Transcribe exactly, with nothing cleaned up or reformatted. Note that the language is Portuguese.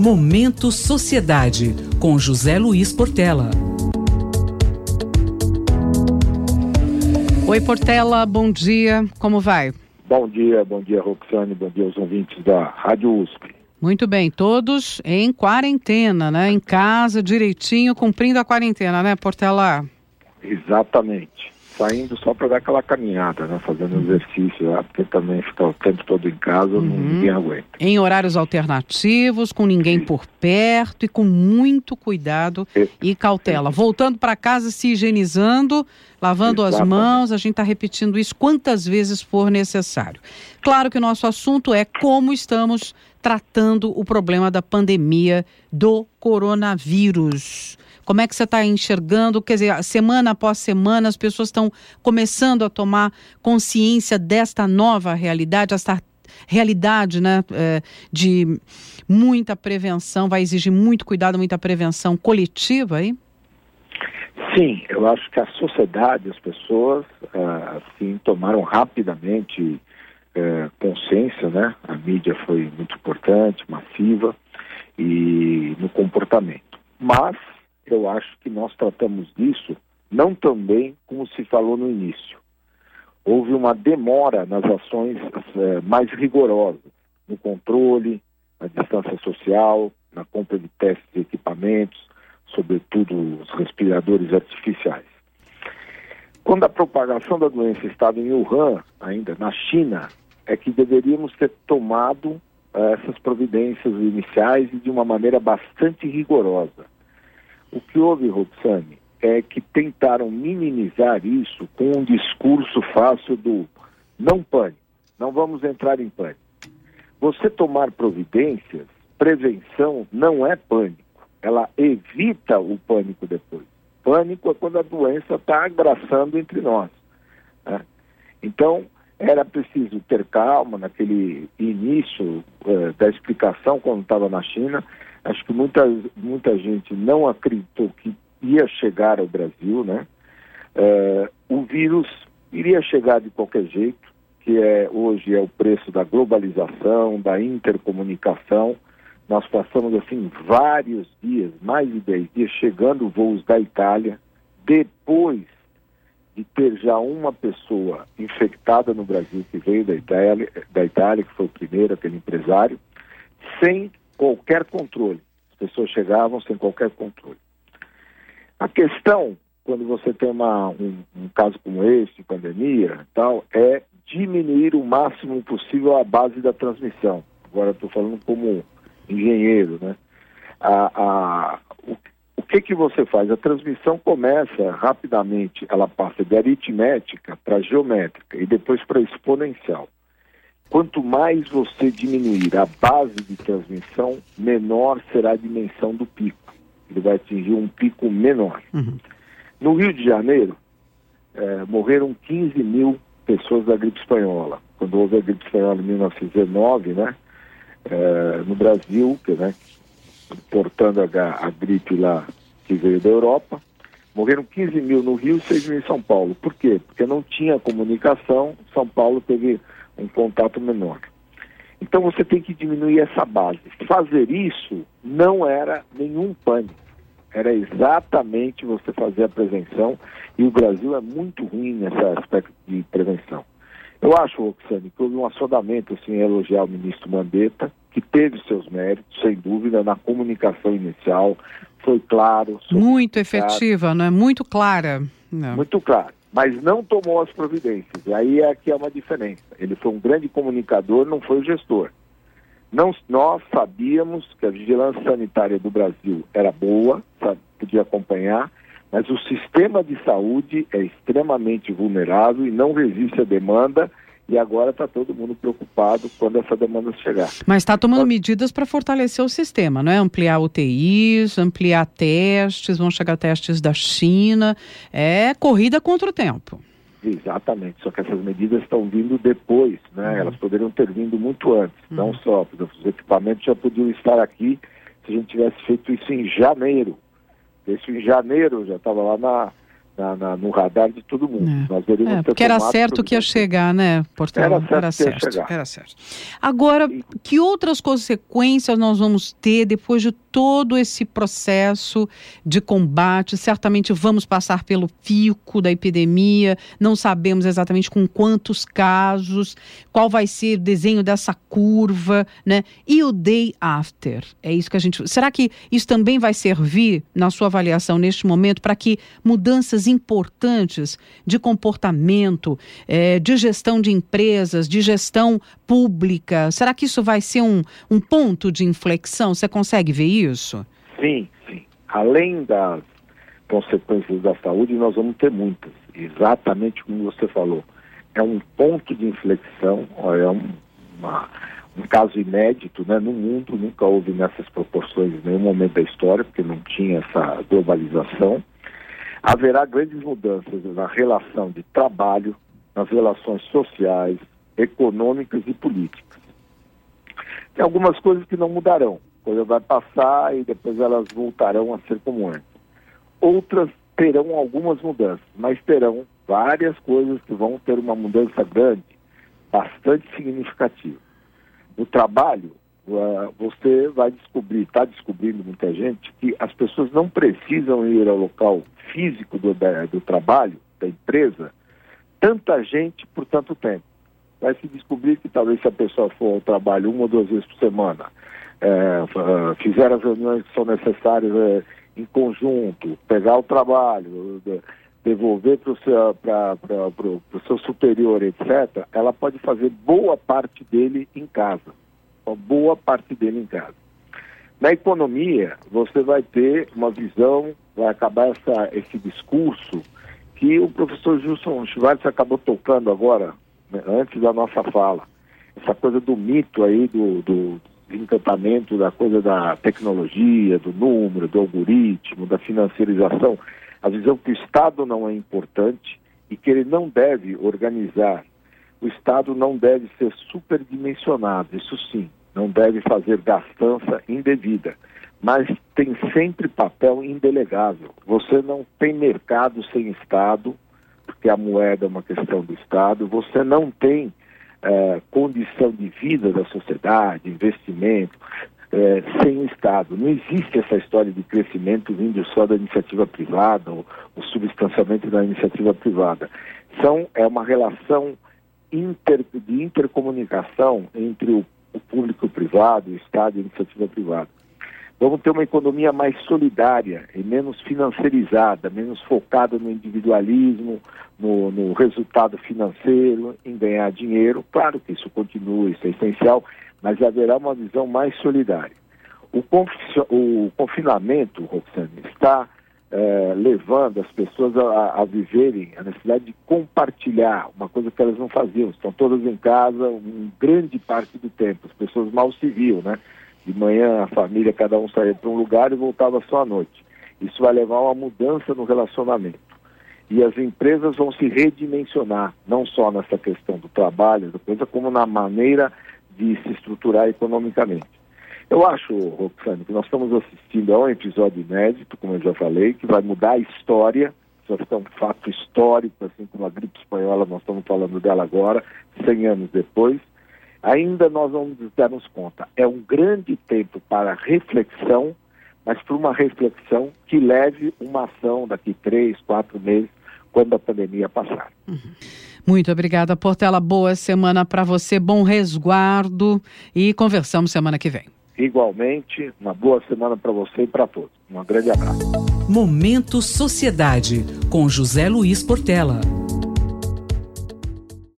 Momento Sociedade, com José Luiz Portela. Oi, Portela, bom dia, como vai? Bom dia, bom dia, Roxane, bom dia aos ouvintes da Rádio U S P. Muito bem, todos em quarentena, né? Em casa, direitinho, cumprindo a quarentena, né, Portela? Exatamente. Saindo só para dar aquela caminhada, né? Fazendo exercício lá, porque também ficar o tempo todo em casa, uhum. Ninguém aguenta. Em horários alternativos, com ninguém Sim. por perto e com muito cuidado e, e cautela. Sim. Voltando para casa, se higienizando, lavando Exatamente. as mãos, a gente está repetindo isso quantas vezes for necessário. Claro que o nosso assunto é como estamos tratando o problema da pandemia do coronavírus. Como é que você está enxergando? Quer dizer, semana após semana, as pessoas estão começando a tomar consciência desta nova realidade, esta realidade, né, é, de muita prevenção, vai exigir muito cuidado, muita prevenção coletiva aí? Sim, eu acho que a sociedade, as pessoas, uh, assim, tomaram rapidamente uh, consciência, né? A mídia foi muito importante, massiva, e no comportamento. Mas eu acho que nós tratamos disso não tão bem como se falou no início. Houve uma demora nas ações é, mais rigorosas, no controle, na distância social, na compra de testes e equipamentos, sobretudo os respiradores artificiais. Quando a propagação da doença estava em Wuhan, ainda na China, é que deveríamos ter tomado é, essas providências iniciais e de uma maneira bastante rigorosa. O que houve, Roxane, é que tentaram minimizar isso com um discurso fácil do não pânico, não vamos entrar em pânico. Você tomar providências, prevenção não é pânico, ela evita o pânico depois. Pânico é quando a doença está agraçando entre nós, né? Então, era preciso ter calma naquele início uh, da explicação quando estava na China. Acho que muita, muita gente não acreditou que ia chegar ao Brasil, né? Uh, o vírus iria chegar de qualquer jeito, que é, hoje é o preço da globalização, da intercomunicação. Nós passamos, assim, vários dias, mais de dez dias, chegando voos da Itália, depois de ter já uma pessoa infectada no Brasil, que veio da Itália, da Itália, que foi o primeiro, aquele empresário, sem qualquer controle. As pessoas chegavam sem qualquer controle. A questão, quando você tem uma, um, um caso como esse, de pandemia e tal, é diminuir o máximo possível a base da transmissão. Agora estou falando como engenheiro, né? A, a, o, o que que você faz? A transmissão começa rapidamente, ela passa de aritmética para geométrica e depois para exponencial. Quanto mais você diminuir a base de transmissão, menor será a dimensão do pico. Ele vai atingir um pico menor. Uhum. No Rio de Janeiro, eh, morreram quinze mil pessoas da gripe espanhola. Quando houve a gripe espanhola em mil novecentos e dezenove, né? Eh, no Brasil, que, né, portando a, a gripe lá que veio da Europa, morreram quinze mil no Rio e seis mil em São Paulo. Por quê? Porque não tinha comunicação, São Paulo teve um contato menor. Então você tem que diminuir essa base. Fazer isso não era nenhum pânico. Era exatamente você fazer a prevenção, e o Brasil é muito ruim nesse aspecto de prevenção. Eu acho, Roxane, que houve um assodamento, assim, a elogiar o ministro Mandetta, que teve seus méritos, sem dúvida, na comunicação inicial, foi claro. Muito efetiva, não é? Muito clara. Não. Muito claro. Mas não tomou as providências. E aí é que é uma diferença. Ele foi um grande comunicador, não foi o gestor. Não, nós sabíamos que a vigilância sanitária do Brasil era boa, sabe, podia acompanhar, mas o sistema de saúde é extremamente vulnerável e não resiste à demanda, e agora está todo mundo preocupado quando essa demanda chegar. Mas está tomando então, medidas para fortalecer o sistema, não é? Ampliar U T Is, ampliar testes, vão chegar testes da China, é corrida contra o tempo. Exatamente, só que essas medidas estão vindo depois, né? Uhum. Elas poderiam ter vindo muito antes, uhum. não só, por exemplo, os equipamentos já podiam estar aqui se a gente tivesse feito isso em janeiro. Isso em janeiro já estava lá na, na, na, no radar de todo mundo. É. Nós deveríamos é, ter porque era certo que ia chegar, né, Portela? Era certo, era certo. Era certo. Agora, e... que outras consequências nós vamos ter depois de todo esse processo de combate? Certamente vamos passar pelo pico da epidemia, não sabemos exatamente com quantos casos, qual vai ser o desenho dessa curva, né? E o day after? É isso que a gente... Será que isso também vai servir, na sua avaliação, neste momento, para que mudanças importantes de comportamento, é, de gestão de empresas, de gestão pública, será que isso vai ser um, um ponto de inflexão? Você consegue ver isso? Sim, sim. Além das consequências da saúde, nós vamos ter muitas. Exatamente como você falou. É um ponto de inflexão, é um, uma, um caso inédito, né? No mundo, nunca houve nessas proporções em nenhum momento da história, porque não tinha essa globalização. Haverá grandes mudanças na relação de trabalho, nas relações sociais, econômicas e políticas. Tem algumas coisas que não mudarão. A coisa vai passar e depois elas voltarão a ser como antes. Outras terão algumas mudanças, mas terão várias coisas que vão ter uma mudança grande, bastante significativa. No trabalho, uh, você vai descobrir, está descobrindo muita gente, que as pessoas não precisam ir ao local físico do, da, do trabalho, da empresa, tanta gente por tanto tempo. Vai se descobrir que talvez se a pessoa for ao trabalho uma ou duas vezes por semana, é, fizer as reuniões que são necessárias é, em conjunto, pegar o trabalho, devolver para o seu, seu superior, etcétera, ela pode fazer boa parte dele em casa. Uma boa parte dele em casa. Na economia, você vai ter uma visão, vai acabar essa, esse discurso que o professor Gilson Schwartz acabou tocando agora, né, antes da nossa fala. Essa coisa do mito aí, do, do encantamento, da coisa da tecnologia, do número, do algoritmo, da financiarização. A visão que o Estado não é importante e que ele não deve organizar. O Estado não deve ser superdimensionado, isso sim, não deve fazer gastança indevida, mas tem sempre papel indelegável. Você não tem mercado sem Estado, porque a moeda é uma questão do Estado, você não tem eh, condição de vida da sociedade, investimento, eh, sem o Estado. Não existe essa história de crescimento vindo só da iniciativa privada, ou o substanciamento da iniciativa privada. São, é uma relação inter, de intercomunicação entre o, o público e o privado, o Estado e a iniciativa privada. Vamos ter uma economia mais solidária e menos financiarizada, menos focada no individualismo, no, no resultado financeiro, em ganhar dinheiro. Claro que isso continua, isso é essencial, mas haverá uma visão mais solidária. O, conf, o confinamento, Roxane, está é, levando as pessoas a, a viverem a necessidade de compartilhar, uma coisa que elas não faziam. Estão todas em casa, uma grande parte do tempo. As pessoas mal se viam, né? De manhã a família, cada um saía para um lugar e voltava só à noite. Isso vai levar a uma mudança no relacionamento. E as empresas vão se redimensionar, não só nessa questão do trabalho, da coisa, como na maneira de se estruturar economicamente. Eu acho, Roxane, que nós estamos assistindo a um episódio inédito, como eu já falei, que vai mudar a história, isso vai ficar um fato histórico, assim como a gripe espanhola, nós estamos falando dela agora, cem anos depois. Ainda nós vamos darmos conta. É um grande tempo para reflexão, mas para uma reflexão que leve uma ação daqui três, quatro meses, quando a pandemia passar. Uhum. Muito obrigada, Portela. Boa semana para você, bom resguardo e conversamos semana que vem. Igualmente, uma boa semana para você e para todos. Um grande abraço. Momento Sociedade, com José Luiz Portela.